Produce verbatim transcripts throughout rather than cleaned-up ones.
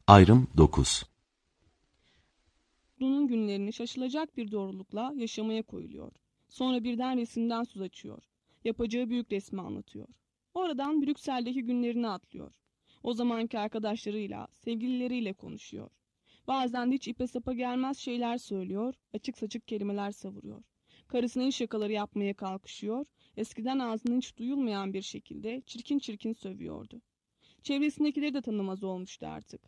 Ayrım dokuz. Bunun günlerini şaşılacak bir doğrulukla yaşamaya koyuluyor. Sonra birden resimden söz açıyor. Yapacağı büyük resmi anlatıyor. Oradan Brüksel'deki günlerini atlıyor. O zamanki arkadaşlarıyla, sevgilileriyle konuşuyor. Bazen de hiç ipe sapa gelmez şeyler söylüyor, açık saçık kelimeler savuruyor. Karısına iş şakaları yapmaya kalkışıyor, eskiden ağzından hiç duyulmayan bir şekilde çirkin çirkin sövüyordu. Çevresindekileri de tanımaz olmuştu artık.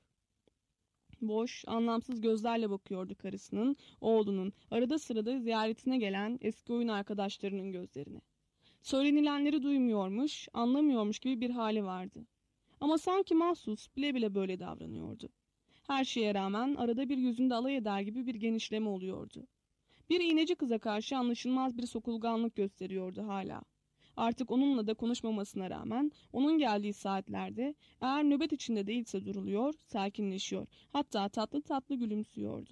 Boş, anlamsız gözlerle bakıyordu karısının, oğlunun, arada sırada ziyaretine gelen eski oyun arkadaşlarının gözlerine. Söylenilenleri duymuyormuş, anlamıyormuş gibi bir hali vardı. Ama sanki mahsus, bile bile böyle davranıyordu. Her şeye rağmen arada bir yüzünde alay eder gibi bir genişleme oluyordu. Bir iğneci kıza karşı anlaşılmaz bir sokulganlık gösteriyordu hala. Artık onunla da konuşmamasına rağmen onun geldiği saatlerde eğer nöbet içinde değilse duruluyor, sakinleşiyor. Hatta tatlı tatlı gülümsüyordu.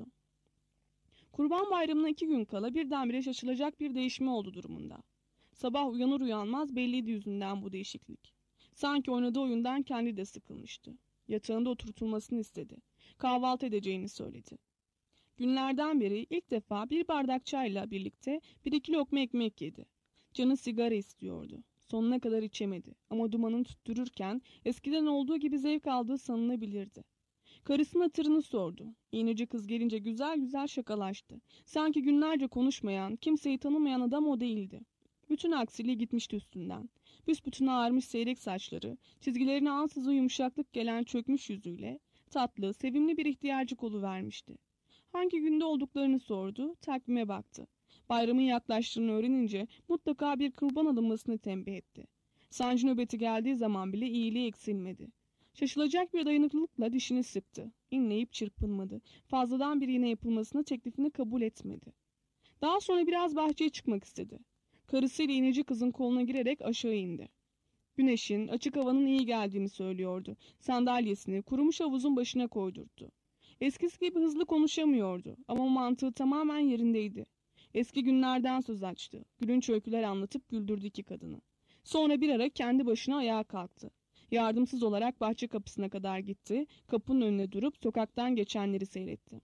Kurban Bayramı'na iki gün kala birdenbire şaşılacak bir değişme oldu durumunda. Sabah uyanır uyanmaz belliydi yüzünden bu değişiklik. Sanki oynadığı oyundan kendi de sıkılmıştı. Yatağında oturtulmasını istedi. Kahvaltı edeceğini söyledi. Günlerden beri ilk defa bir bardak çayla birlikte bir iki lokma ekmek yedi. Canı sigara istiyordu. Sonuna kadar içemedi ama dumanını tüttürürken eskiden olduğu gibi zevk aldığı sanılabilirdi. Karısının hatırını sordu. İğneci kız gelince güzel güzel şakalaştı. Sanki günlerce konuşmayan, kimseyi tanımayan adam o değildi. Bütün aksiliği gitmişti üstünden. Büsbütün ağarmış seyrek saçları, çizgilerine ansızın yumuşaklık gelen çökmüş yüzüyle tatlı, sevimli bir ihtiyarcık oluvermişti. Hangi günde olduklarını sordu, takvime baktı. Bayramın yaklaştığını öğrenince mutlaka bir kurban alınmasını tembih etti. Sancı nöbeti geldiği zaman bile iyiliği eksilmedi. Şaşılacak bir dayanıklılıkla dişini sıktı. İnleyip çırpınmadı. Fazladan bir iğne yapılmasını teklifini kabul etmedi. Daha sonra biraz bahçeye çıkmak istedi. Karısıyla iğneci kızın koluna girerek aşağı indi. Güneşin, açık havanın iyi geldiğini söylüyordu. Sandalyesini kurumuş havuzun başına koydurttu. Eskisi gibi hızlı konuşamıyordu ama mantığı tamamen yerindeydi. Eski günlerden söz açtı. Gülünç öyküler anlatıp güldürdü iki kadını. Sonra bir ara kendi başına ayağa kalktı. Yardımsız olarak bahçe kapısına kadar gitti. Kapının önüne durup sokaktan geçenleri seyretti.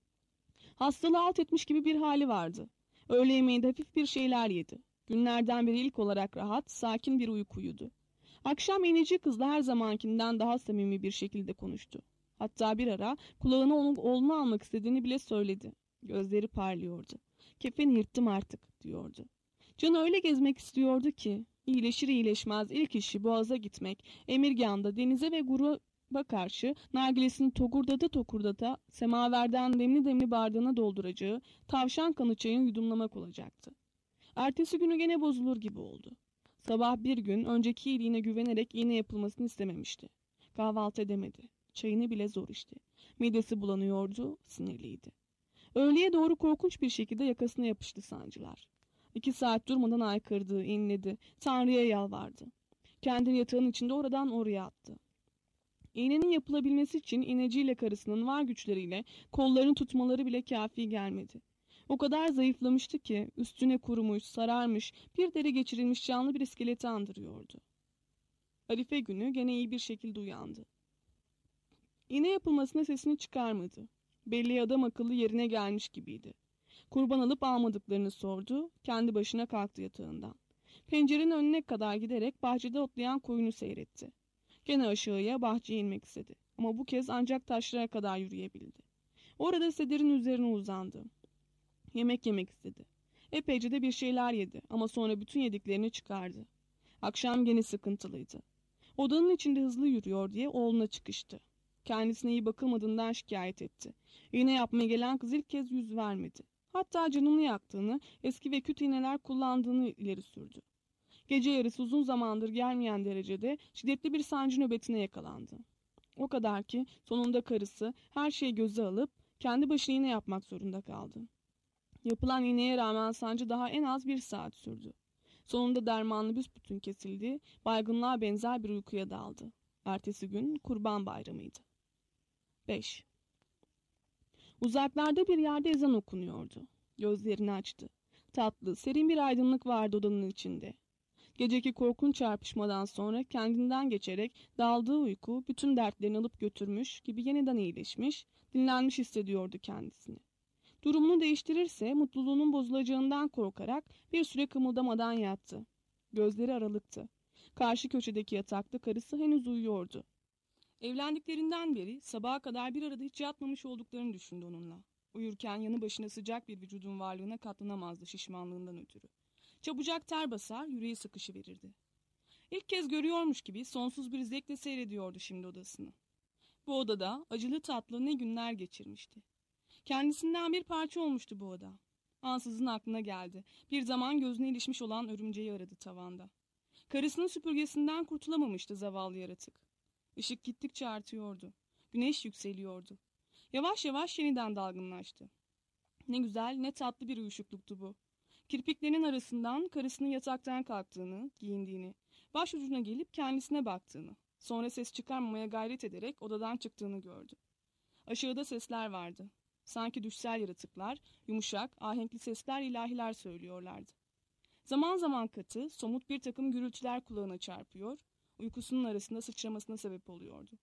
Hastalığı alt etmiş gibi bir hali vardı. Öğle yemeğinde hafif bir şeyler yedi. Günlerden beri ilk olarak rahat, sakin bir uyku uyudu. Akşam iğneci kızla her zamankinden daha samimi bir şekilde konuştu. Hatta bir ara kulağına onun oğlunu almak istediğini bile söyledi. Gözleri parlıyordu. Kefeni yırttım artık diyordu. Canı öyle gezmek istiyordu ki iyileşir iyileşmez ilk işi Boğaz'a gitmek, Emirgan'da denize ve gruba karşı nargilesini tokurdata tokurdata semaverden demli demli bardağına dolduracağı tavşan kanı çayını yudumlamak olacaktı. Ertesi günü gene bozulur gibi oldu. Sabah bir gün önceki iyiliğine güvenerek iğne yapılmasını istememişti. Kahvaltı edemedi. Çayını bile zor içti. Midesi bulanıyordu, sinirliydi. Öğleye doğru korkunç bir şekilde yakasına yapıştı sancılar. İki saat durmadan aykırdı, inledi, Tanrı'ya yalvardı. Kendini yatağın içinde oradan oraya attı. İğnenin yapılabilmesi için iğneciyle karısının var güçleriyle kollarını tutmaları bile kafi gelmedi. O kadar zayıflamıştı ki üstüne kurumuş, sararmış, bir deri geçirilmiş canlı bir iskeleti andırıyordu. Arife günü gene iyi bir şekilde uyandı. İğne yapılmasına sesini çıkarmadı. Belli adam akıllı yerine gelmiş gibiydi. Kurban alıp almadıklarını sordu, kendi başına kalktı yatağından. Pencerenin önüne kadar giderek bahçede otlayan koyunu seyretti. Gene aşağıya bahçeye inmek istedi ama bu kez ancak taşlara kadar yürüyebildi. Orada sedirin üzerine uzandı. Yemek yemek istedi. Epeyce de bir şeyler yedi ama sonra bütün yediklerini çıkardı. Akşam gene sıkıntılıydı. Odanın içinde hızlı yürüyor diye oğluna çıkıştı. Kendisine iyi bakılmadığından şikayet etti. İğne yapmaya gelen kız ilk kez yüz vermedi. Hatta canını yaktığını, eski ve kötü iğneler kullandığını ileri sürdü. Gece yarısı uzun zamandır gelmeyen derecede şiddetli bir sancı nöbetine yakalandı. O kadar ki sonunda karısı her şeyi göze alıp kendi başına iğne yapmak zorunda kaldı. Yapılan iğneye rağmen sancı daha en az bir saat sürdü. Sonunda dermanlı büsbütün kesildi, baygınlığa benzer bir uykuya daldı. Ertesi gün Kurban Bayramı'ydı. beş. Uzaklarda bir yerde ezan okunuyordu. Gözlerini açtı. Tatlı, serin bir aydınlık vardı odanın içinde. Geceki korkunç çarpışmadan sonra kendinden geçerek daldığı uyku bütün dertlerini alıp götürmüş gibi yeniden iyileşmiş, dinlenmiş hissediyordu kendisini. Durumunu değiştirirse mutluluğunun bozulacağından korkarak bir süre kımıldamadan yattı. Gözleri aralıktı. Karşı köşedeki yatakta karısı henüz uyuyordu. Evlendiklerinden beri sabaha kadar bir arada hiç yatmamış olduklarını düşündü onunla. Uyurken yanı başına sıcak bir vücudun varlığına katlanamazdı şişmanlığından ötürü. Çabucak ter basar, yüreği sıkışıverirdi. İlk kez görüyormuş gibi sonsuz bir zevkle seyrediyordu şimdi odasını. Bu odada acılı tatlı ne günler geçirmişti. Kendisinden bir parça olmuştu bu oda. Ansızın aklına geldi. Bir zaman gözüne ilişmiş olan örümceği aradı tavanda. Karısının süpürgesinden kurtulamamıştı zavallı yaratık. Işık gittikçe artıyordu. Güneş yükseliyordu. Yavaş yavaş yeniden dalgınlaştı. Ne güzel, ne tatlı bir uyuşukluktu bu. Kirpiklerinin arasından karısının yataktan kalktığını, giyindiğini, başucuna gelip kendisine baktığını, sonra ses çıkarmamaya gayret ederek odadan çıktığını gördü. Aşağıda sesler vardı. Sanki düşsel yaratıklar, yumuşak, ahenkli sesler ilahiler söylüyorlardı. Zaman zaman katı, somut bir takım gürültüler kulağına çarpıyor, uykusunun arasında sıçramasına sebep oluyordu.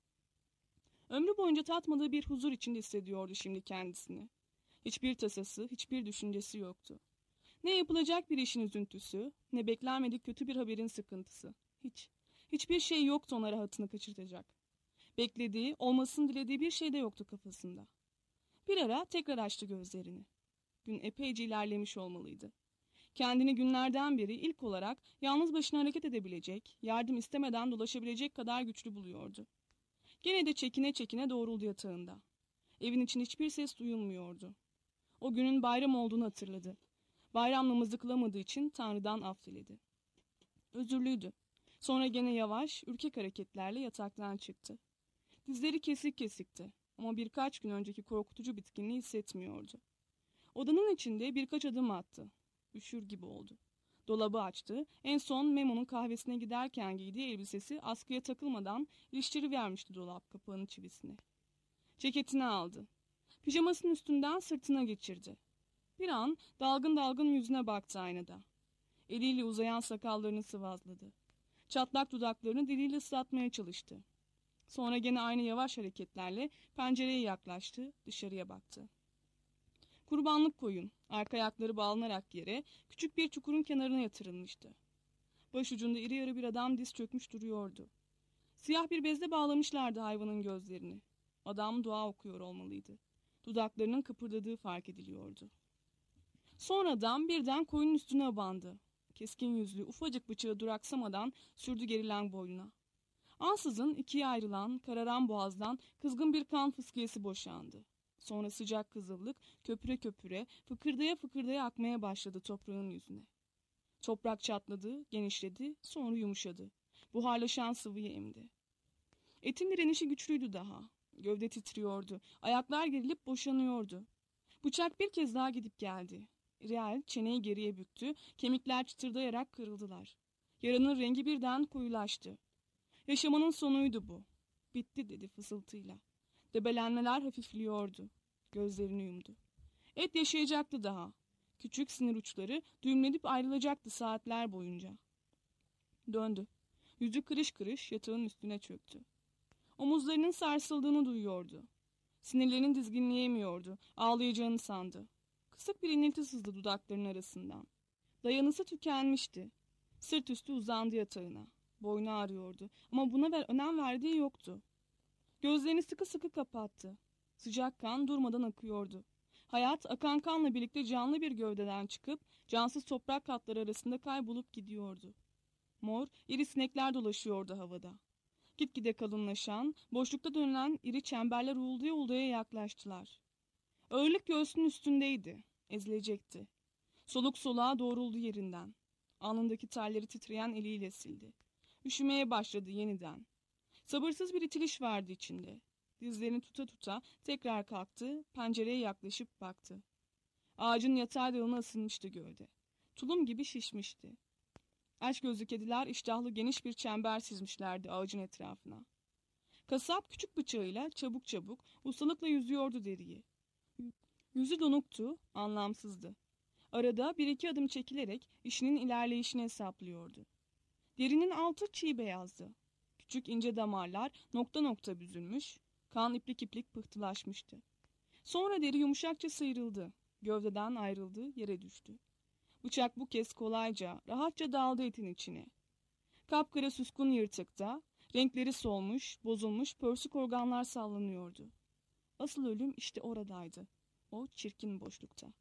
Ömrü boyunca tatmadığı bir huzur içinde hissediyordu şimdi kendisini. Hiçbir tasası, hiçbir düşüncesi yoktu. Ne yapılacak bir işin üzüntüsü, ne beklenmedik kötü bir haberin sıkıntısı. Hiç, hiçbir şey yoktu ona rahatını kaçırtacak. Beklediği, olmasını dilediği bir şey de yoktu kafasında. Bir ara tekrar açtı gözlerini. Gün epeyce ilerlemiş olmalıydı. Kendini günlerden beri ilk olarak yalnız başına hareket edebilecek, yardım istemeden dolaşabilecek kadar güçlü buluyordu. Gene de çekine çekine doğruldu yatağında. Evin için hiçbir ses duyulmuyordu. O günün bayram olduğunu hatırladı. Bayramla mızıklamadığı için Tanrı'dan af diledi. Özürlüydü. Sonra gene yavaş, ürkek hareketlerle yataktan çıktı. Dizleri kesik kesikti ama birkaç gün önceki korkutucu bitkinliği hissetmiyordu. Odanın içinde birkaç adım attı. Üşür gibi oldu. Dolabı açtı. En son Memo'nun kahvesine giderken giydiği elbisesi askıya takılmadan iliştirivermişti dolap kapağının çivisine. Ceketini aldı. Pijamasının üstünden sırtına geçirdi. Bir an dalgın dalgın yüzüne baktı aynada. Eliyle uzayan sakallarını sıvazladı. Çatlak dudaklarını diliyle ıslatmaya çalıştı. Sonra gene aynı yavaş hareketlerle pencereye yaklaştı, dışarıya baktı. Kurbanlık koyun, arka ayakları bağlanarak yere, küçük bir çukurun kenarına yatırılmıştı. Başucunda iri yarı bir adam diz çökmüş duruyordu. Siyah bir bezle bağlamışlardı hayvanın gözlerini. Adam dua okuyor olmalıydı. Dudaklarının kıpırdadığı fark ediliyordu. Sonra adam birden koyunun üstüne abandı. Keskin yüzlü, ufacık bıçağı duraksamadan sürdü gerilen boynuna. Ansızın ikiye ayrılan, kararan boğazdan kızgın bir kan fıskiyesi boşandı. Sonra sıcak kızıllık köpüre köpüre, fıkırdaya fıkırdaya akmaya başladı toprağın yüzüne. Toprak çatladı, genişledi, sonra yumuşadı. Buharlaşan sıvıyı emdi. Etin direnişi güçlüydü daha. Gövde titriyordu, ayaklar gerilip boşanıyordu. Bıçak bir kez daha gidip geldi. Real çeneyi geriye büktü, kemikler çıtırdayarak kırıldılar. Yaranın rengi birden koyulaştı. Yaşamanın sonuydu bu. Bitti dedi fısıltıyla. Debelenmeler hafifliyordu. Gözlerini yumdu. Et yaşayacaktı daha. Küçük sinir uçları düğümlenip ayrılacaktı saatler boyunca. Döndü. Yüzü kırış kırış yatağın üstüne çöktü. Omuzlarının sarsıldığını duyuyordu. Sinirlerini dizginleyemiyordu. Ağlayacağını sandı. Kısık bir inilti sızdı dudaklarının arasından. Dayanısı tükenmişti. Sırt üstü uzandı yatağına. Boynu ağrıyordu ama buna ver önem verdiği yoktu. Gözlerini sıkı sıkı kapattı. Sıcak kan durmadan akıyordu. Hayat akan kanla birlikte canlı bir gövdeden çıkıp cansız toprak katları arasında kaybolup gidiyordu. Mor, iri sinekler dolaşıyordu havada. Gitgide kalınlaşan, boşlukta dönülen iri çemberler uğuldaya uğuldaya yaklaştılar. Ağırlık göğsünün üstündeydi, ezilecekti. Soluk soluğa doğruldu yerinden. Alnındaki terleri titreyen eliyle sildi. Üşümeye başladı yeniden. Sabırsız bir itiliş vardı içinde. Dizlerini tuta tuta tekrar kalktı, pencereye yaklaşıp baktı. Ağacın yatay dalına ısınmıştı gövde. Tulum gibi şişmişti. Aç gözlü kediler iştahlı geniş bir çember çizmişlerdi ağacın etrafına. Kasap küçük bıçağıyla çabuk çabuk, ustalıkla yüzüyordu deriyi. Yüzü donuktu, anlamsızdı. Arada bir iki adım çekilerek işinin ilerleyişini hesaplıyordu. Derinin altı çiğ beyazdı. Küçük ince damarlar nokta nokta büzülmüş, kan iplik iplik pıhtılaşmıştı. Sonra deri yumuşakça sıyrıldı. Gövdeden ayrıldı, yere düştü. Bıçak bu kez kolayca, rahatça daldı etin içine. Kapkara süskun yırtıkta, renkleri solmuş, bozulmuş pörsük organlar sallanıyordu. Asıl ölüm işte oradaydı. O çirkin boşlukta.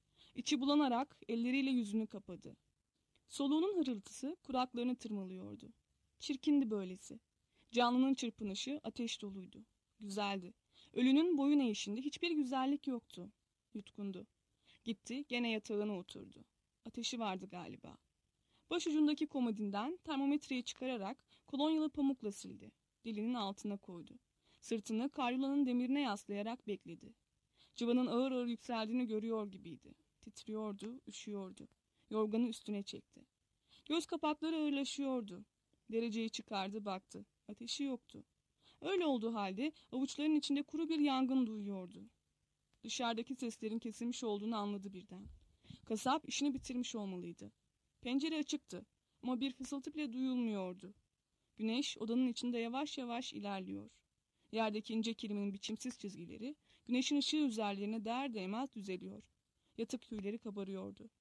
İçi bulanarak elleriyle yüzünü kapadı. Soluğunun hırıltısı kuraklarını tırmalıyordu. Çirkindi böylesi. Canlının çırpınışı ateş doluydu. Güzeldi. Ölünün boyun eğişinde hiçbir güzellik yoktu. Yutkundu. Gitti gene yatağına oturdu. Ateşi vardı galiba. Başucundaki komodinden termometreyi çıkararak kolonyalı pamukla sildi. Dilinin altına koydu. Sırtını karyolanın demirine yaslayarak bekledi. Cıvanın ağır ağır yükseldiğini görüyor gibiydi. Titriyordu, üşüyordu. Yorganı üstüne çekti. Göz kapakları ağırlaşıyordu. Dereceyi çıkardı, baktı. Ateşi yoktu. Öyle olduğu halde avuçlarının içinde kuru bir yangın duyuyordu. Dışarıdaki seslerin kesilmiş olduğunu anladı birden. Kasap işini bitirmiş olmalıydı. Pencere açıktı ama bir fısıltı bile duyulmuyordu. Güneş odanın içinde yavaş yavaş ilerliyor. Yerdeki ince kilimin biçimsiz çizgileri güneşin ışığı üzerlerine değer değmez düzeliyor. Yatık tüyleri kabarıyordu.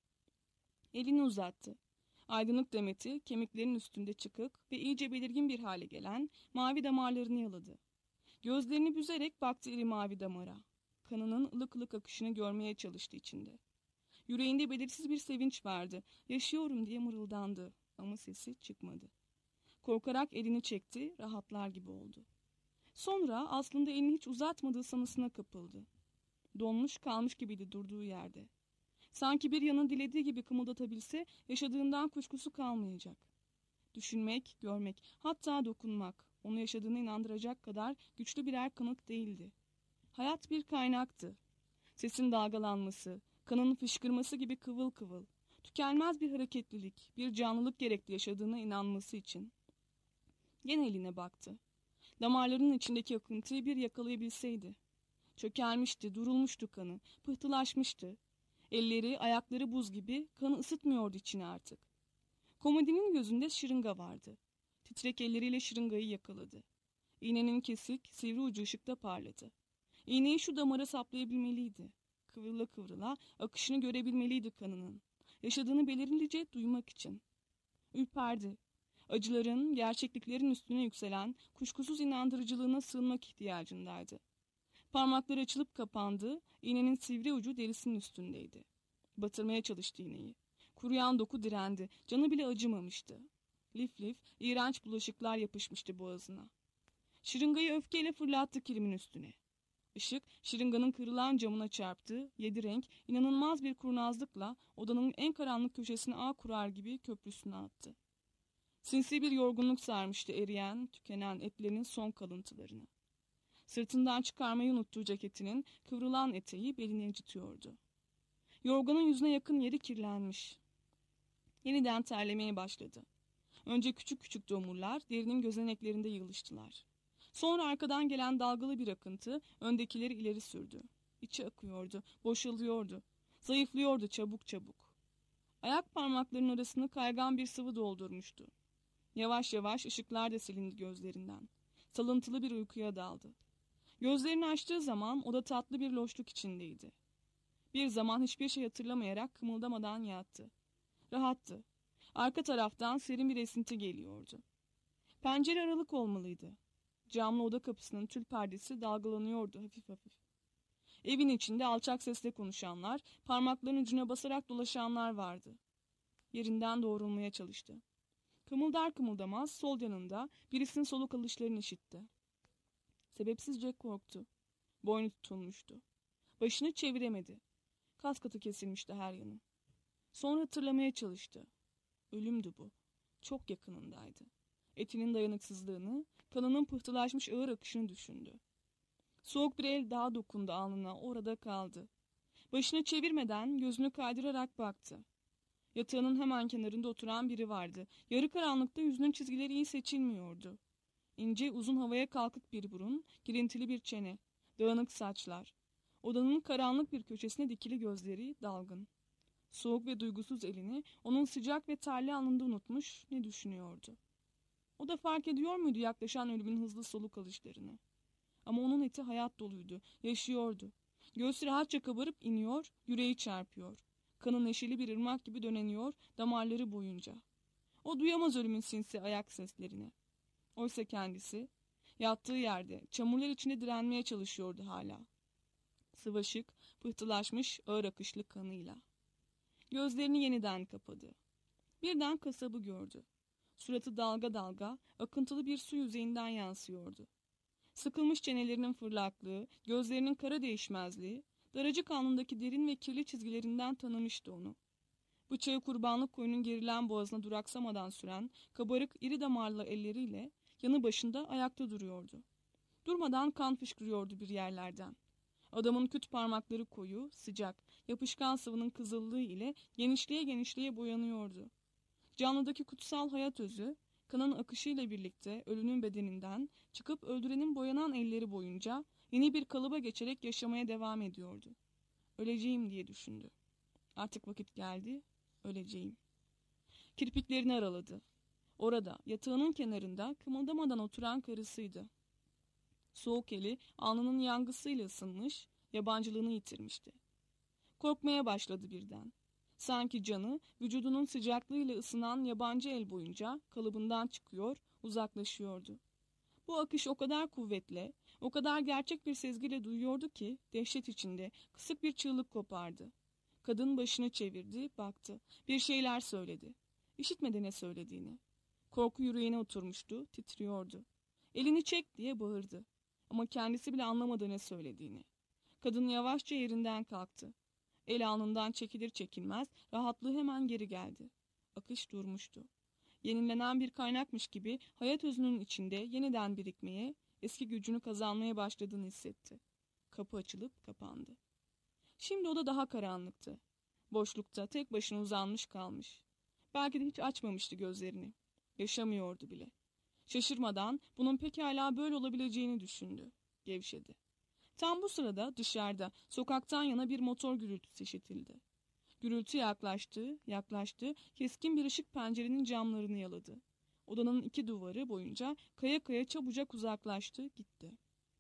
Elini uzattı. Aydınlık demeti kemiklerin üstünde çıkık ve iyice belirgin bir hale gelen mavi damarlarını yaladı. Gözlerini büzerek baktı iri mavi damara. Kanının ılık ılık akışını görmeye çalıştı içinde. Yüreğinde belirsiz bir sevinç vardı. Yaşıyorum diye mırıldandı ama sesi çıkmadı. Korkarak elini çekti, rahatlar gibi oldu. Sonra aslında elini hiç uzatmadığı sanısına kapıldı. Donmuş kalmış gibiydi durduğu yerde. Sanki bir yanın dilediği gibi kımıldatabilse yaşadığından kuşkusu kalmayacak. Düşünmek, görmek, hatta dokunmak onu yaşadığını inandıracak kadar güçlü birer kanıt değildi. Hayat bir kaynaktı. Sesin dalgalanması, kanın fışkırması gibi kıvıl kıvıl, tükenmez bir hareketlilik, bir canlılık gerekli yaşadığına inanması için. Gene eline baktı. Damarlarının içindeki akıntıyı bir yakalayabilseydi. Çökelmişti, durulmuştu kanı, pıhtılaşmıştı. Elleri, ayakları buz gibi kanı ısıtmıyordu içine artık. Komodinin gözünde şırınga vardı. Titrek elleriyle şırıngayı yakaladı. İğnenin kesik, sivri ucu ışıkta parladı. İğneyi şu damara saplayabilmeliydi. Kıvrıla kıvrıla akışını görebilmeliydi kanının. Yaşadığını belirlice duymak için. Ürperdi. Acıların, gerçekliklerin üstüne yükselen kuşkusuz inandırıcılığına sığınmak ihtiyacındaydı. Parmakları açılıp kapandı, iğnenin sivri ucu derisinin üstündeydi. Batırmaya çalıştı iğneyi. Kuruyan doku direndi, canı bile acımamıştı. Lif lif, iğrenç bulaşıklar yapışmıştı boğazına. Şırıngayı öfkeyle fırlattı kilimin üstüne. Işık, şırınganın kırılan camına çarptı, yedi renk, inanılmaz bir kurnazlıkla odanın en karanlık köşesine ağ kurar gibi köprüsüne attı. Sinsi bir yorgunluk sarmıştı eriyen, tükenen etlerinin son kalıntılarını. Sırtından çıkarmayı unuttuğu ceketinin kıvrılan eteği belini incitiyordu. Yorganın yüzüne yakın yeri kirlenmiş. Yeniden terlemeye başladı. Önce küçük küçük domurlar derinin gözeneklerinde yığılıştılar. Sonra arkadan gelen dalgalı bir akıntı öndekileri ileri sürdü. İçi akıyordu, boşalıyordu, zayıflıyordu çabuk çabuk. Ayak parmaklarının arasını kaygan bir sıvı doldurmuştu. Yavaş yavaş ışıklar da silindi gözlerinden. Salıntılı bir uykuya daldı. Gözlerini açtığı zaman oda tatlı bir loşluk içindeydi. Bir zaman hiçbir şey hatırlamayarak kımıldamadan yattı. Rahattı. Arka taraftan serin bir esinti geliyordu. Pencere aralık olmalıydı. Camlı oda kapısının tül perdesi dalgalanıyordu hafif hafif. Evin içinde alçak sesle konuşanlar, parmaklarının ucuna basarak dolaşanlar vardı. Yerinden doğrulmaya çalıştı. Kımıldar kımıldamaz sol yanında birisinin soluk alışlarını işitti. Sebepsizce korktu. Boynu tutulmuştu. Başını çeviremedi. Kas katı kesilmişti her yanı. Sonra hatırlamaya çalıştı. Ölümdü bu. Çok yakınındaydı. Etinin dayanıksızlığını, kanının pıhtılaşmış ağır akışını düşündü. Soğuk bir el daha dokundu alnına, orada kaldı. Başını çevirmeden gözünü kaydırarak baktı. Yatağının hemen kenarında oturan biri vardı. Yarı karanlıkta yüzünün çizgileri iyi seçilmiyordu. İnce, uzun havaya kalkık bir burun, girintili bir çene, dağınık saçlar. Odanın karanlık bir köşesine dikili gözleri dalgın. Soğuk ve duygusuz elini onun sıcak ve terli alnında unutmuş, ne düşünüyordu? O da fark ediyor muydu yaklaşan ölümün hızlı soluk alışlarını? Ama onun eti hayat doluydu, yaşıyordu. Göğsü rahatça kabarıp iniyor, yüreği çarpıyor. Kanı neşeli bir ırmak gibi döneniyor damarları boyunca. O duyamaz ölümün sinsi ayak seslerini. Oysa kendisi yattığı yerde çamurlar içinde direnmeye çalışıyordu hala. Sıvaşık, pıhtılaşmış ağır akışlı kanıyla. Gözlerini yeniden kapadı. Birden kasabı gördü. Suratı dalga dalga, akıntılı bir su yüzeyinden yansıyordu. Sıkılmış çenelerinin fırlaklığı, gözlerinin kara değişmezliği, daracık alnındaki derin ve kirli çizgilerinden tanımıştı onu. Bıçağı kurbanlık koyunun gerilen boğazına duraksamadan süren, kabarık iri damarlı elleriyle yanı başında ayakta duruyordu. Durmadan kan fışkırıyordu bir yerlerden. Adamın küt parmakları koyu, sıcak, yapışkan sıvının kızıllığı ile genişliğe genişliğe boyanıyordu. Canlıdaki kutsal hayat özü, kanın akışıyla birlikte ölünün bedeninden çıkıp öldürenin boyanan elleri boyunca yeni bir kalıba geçerek yaşamaya devam ediyordu. Öleceğim diye düşündü. Artık vakit geldi, öleceğim. Kirpiklerini araladı. Orada, yatağının kenarında kımıldamadan oturan karısıydı. Soğuk eli alnının yangısıyla ısınmış, yabancılığını yitirmişti. Korkmaya başladı birden. Sanki canı vücudunun sıcaklığıyla ısınan yabancı el boyunca kalıbından çıkıyor, uzaklaşıyordu. Bu akış o kadar kuvvetli, o kadar gerçek bir sezgiyle duyuyordu ki dehşet içinde kısık bir çığlık kopardı. Kadın başını çevirdi, baktı. Bir şeyler söyledi. İşitmedi ne söylediğini. Korku yüreğine oturmuştu, titriyordu. Elini çek diye bağırdı. Ama kendisi bile anlamadı ne söylediğini. Kadın yavaşça yerinden kalktı. El alnından çekilir çekilmez, rahatlığı hemen geri geldi. Akış durmuştu. Yenilenen bir kaynakmış gibi hayat özünün içinde yeniden birikmeye, eski gücünü kazanmaya başladığını hissetti. Kapı açılıp kapandı. Şimdi o da daha karanlıktı. Boşlukta tek başına uzanmış kalmış. Belki de hiç açmamıştı gözlerini. Yaşamıyordu bile. Şaşırmadan bunun pekala böyle olabileceğini düşündü. Gevşedi. Tam bu sırada dışarıda, sokaktan yana bir motor gürültüsü işitildi. Gürültü yaklaştı, yaklaştı, keskin bir ışık pencerenin camlarını yaladı. Odanın iki duvarı boyunca kaya kaya çabucak uzaklaştı, gitti.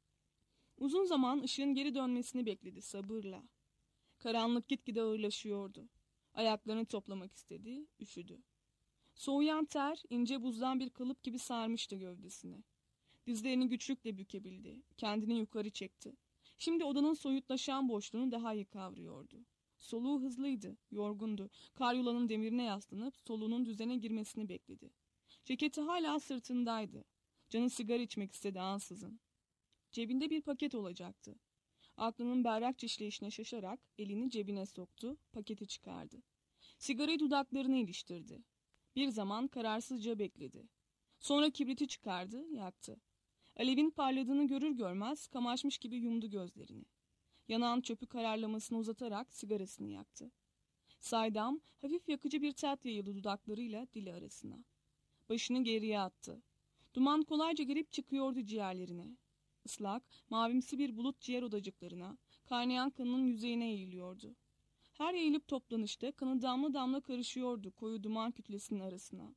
Uzun zaman ışığın geri dönmesini bekledi sabırla. Karanlık gitgide ağırlaşıyordu. Ayaklarını toplamak istedi, üşüdü. Soğuyan ter, ince buzdan bir kalıp gibi sarmıştı gövdesini. Dizlerini güçlükle bükebildi, kendini yukarı çekti. Şimdi odanın soyutlaşan boşluğunu daha iyi kavruyordu. Soluğu hızlıydı, yorgundu. Karyolanın demirine yaslanıp soluğunun düzene girmesini bekledi. Ceketi hala sırtındaydı. Canı sigara içmek istedi ansızın. Cebinde bir paket olacaktı. Aklının berrakça işleyişine şaşarak elini cebine soktu, paketi çıkardı. Sigarayı dudaklarına iliştirdi. Bir zaman kararsızca bekledi. Sonra kibriti çıkardı, yaktı. Alevin parladığını görür görmez kamaşmış gibi yumdu gözlerini. Yanağın çöpü kararlamasını uzatarak sigarasını yaktı. Saydam, hafif yakıcı bir tat yayıldı dudaklarıyla dili arasına. Başını geriye attı. Duman kolayca gelip çıkıyordu ciğerlerine. Islak, mavimsi bir bulut ciğer odacıklarına, kaynayan kanının yüzeyine eğiliyordu. Her eğilip toplanışta kanı damla damla karışıyordu koyu duman kütlesinin arasına.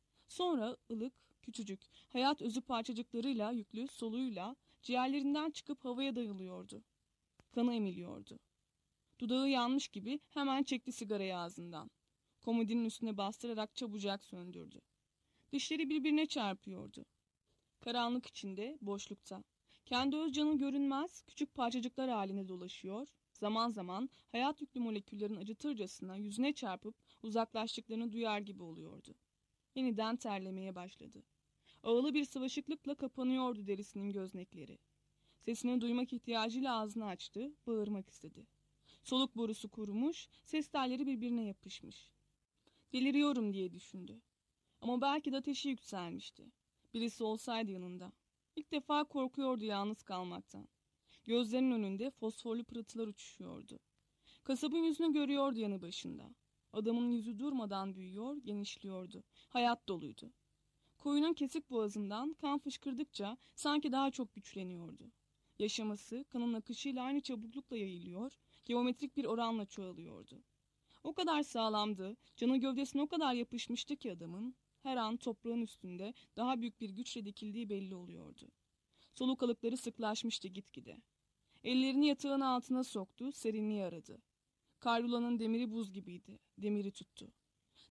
Sonra ılık, küçücük, hayat özü parçacıklarıyla yüklü soluyla ciğerlerinden çıkıp havaya dayılıyordu. Kanı emiliyordu. Dudağı yanmış gibi hemen çekti sigarayı ağzından. Komodinin üstüne bastırarak çabucak söndürdü. Dişleri birbirine çarpıyordu. Karanlık içinde, boşlukta. Kendi öz canı görünmez, küçük parçacıklar halinde dolaşıyor, zaman zaman hayat yüklü moleküllerin acıtırcasına yüzüne çarpıp uzaklaştıklarını duyar gibi oluyordu. Yeniden terlemeye başladı. Ağılı bir sıvaşıklıkla kapanıyordu derisinin göznekleri. Sesini duymak ihtiyacıyla ağzını açtı, bağırmak istedi. Soluk borusu kurumuş, ses telleri birbirine yapışmış. Deliriyorum diye düşündü. Ama belki de ateşi yükselmişti. Birisi olsaydı yanında. İlk defa korkuyordu yalnız kalmaktan. Gözlerinin önünde fosforlu pırıltılar uçuşuyordu. Kasabın yüzünü görüyordu yanı başında. Adamın yüzü durmadan büyüyor, genişliyordu. Hayat doluydu. Koyunun kesik boğazından kan fışkırdıkça sanki daha çok güçleniyordu. Yaşaması kanın akışıyla aynı çabuklukla yayılıyor, geometrik bir oranla çoğalıyordu. O kadar sağlamdı, canı gövdesine o kadar yapışmıştı ki adamın, her an toprağın üstünde daha büyük bir güçle dikildiği belli oluyordu. Soluk alıkları sıklaşmıştı gitgide. Ellerini yatağın altına soktu, serinliği aradı. Karyola'nın demiri buz gibiydi, demiri tuttu.